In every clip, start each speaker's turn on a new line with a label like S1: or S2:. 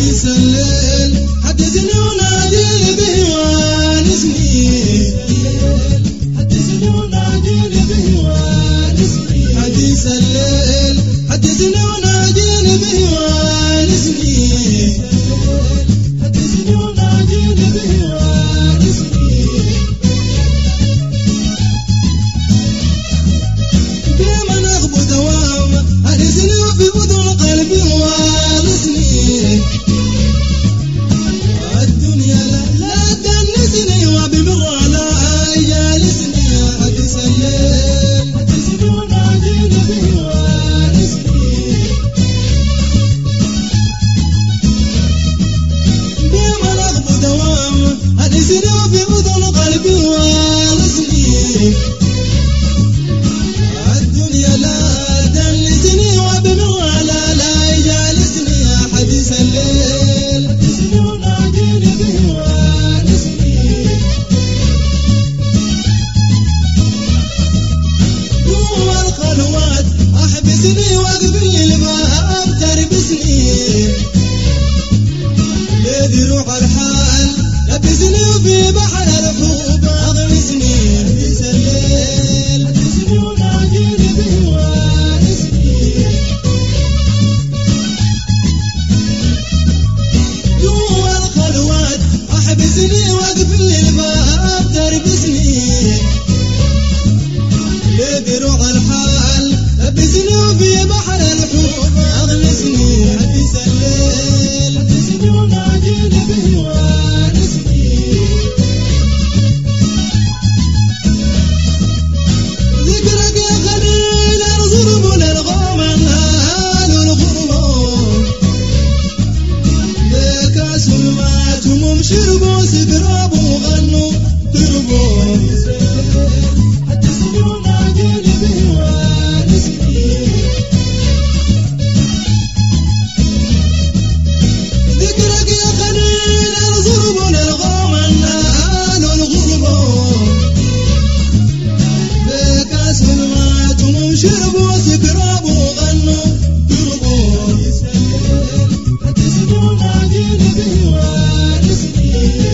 S1: حديث الليل حدثني وناديني به وانسني حدثني وناديني به وانسني حديث الليل حدثني وناديني به وانسني حدثني وناديني به وانسني بما نغبو دوام حدثني وفي أذن قلبي وانسني الدنيا لا تنسني وبمر على جالسني حديث الليل حدثني وناديني به وانسني بما نغبو دوام حدثني وفي أذن قلبي وانسني الدنيا لا تنسني وبمر على لا جالسني حديث الليل حدثني وناديني به وانسني جوا الخلوات احبسني واقفل الباب تربسني لذي روح الحال لبسني وفي بحر الحب اغمسني حديث الليل حدثني وناديني به وانسني جوا الخلوات احبسني واقفل الباب تربسني لذي روح الحال لبسني وفي بحر الحب اغمسني حديث الليل حدثني وناديني به وانسني ذكرك يا خليل الغرب للغوم انهال الغرب بكاس مات هموم شربوا سكرابوا وغنوا تربوا حدثني وناديني به وانسني ذكرك يا خليل الغرب للغوم انهال الغرب بكاس مات هموم شربوا سكرابوا وغنوا تربوا حدثني وناديني به وانسني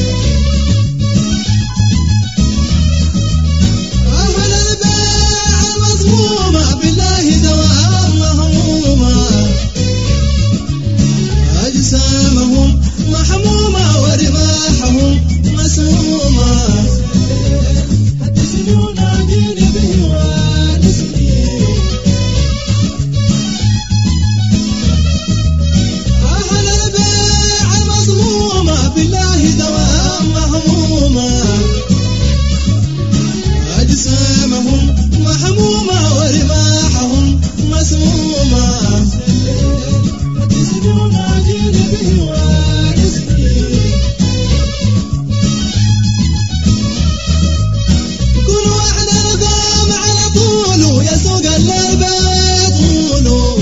S1: أهل البيع المصمومة بالله دوام مهمومة أجسامهم محمومة ورماحهم مسمومة حدثني وناديني به وانسني أهل البيع المصمومة بالله دوام مهمومة أجسامهم محمومة ورماحهم مسمومة حدثني وناديني به وانسني كل واحد قام على طوله يسوق الليل طوله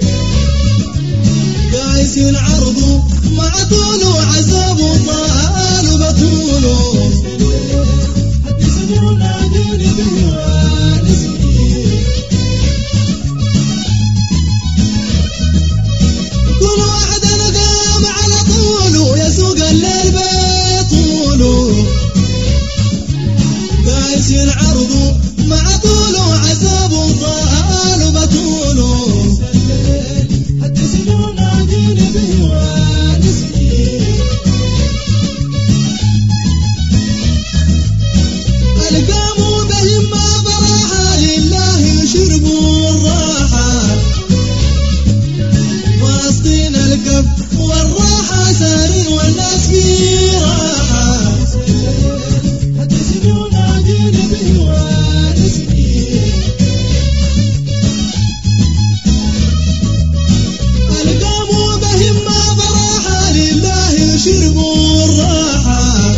S1: قايسين عرضه مع طوله عذابه طال بطوله حدثني وناديني به وانسني كل واحد قام على طوله يسوق الليل طوله قايسين عرضه مع طوله عذابه طال بطوله حدثني وناديني به وانسني القاموا بهمة براحة لله يشربوا الراحة واصطين الكف والراحة سارين والناس في راحة حدثني وناديني به وانسني القاموا بهمة براحة لله يشربوا الراحة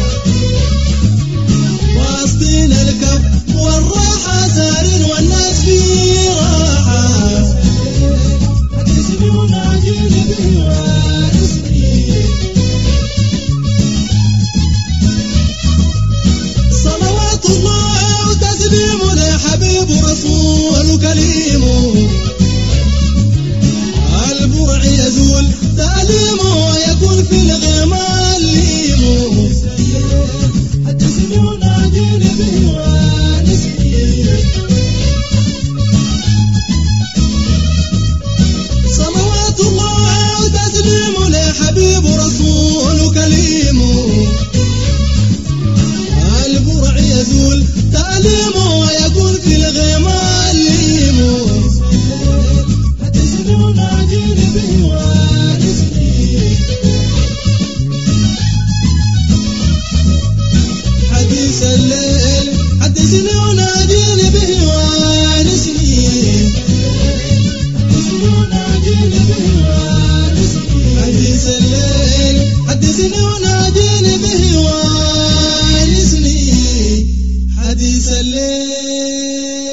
S1: واصطين الكف والراحة سارين والناس في راحة حدثني وناديني به وانسني صلوات الله وتسليم لحبيب رسول كليم البرع يزول تعليمه يقول في الغمام الليمو حدثني وناديني به وانسني صلوات الله وتسليم لحبيب رسول كليمه البرع يزول تعليمه ويقول في الغمام الليمو حدثني وناديني به وانسني حديث الليل حدثني وناديني به وانسني حديث الليل حدثني وناديني به وانسني حديث الليل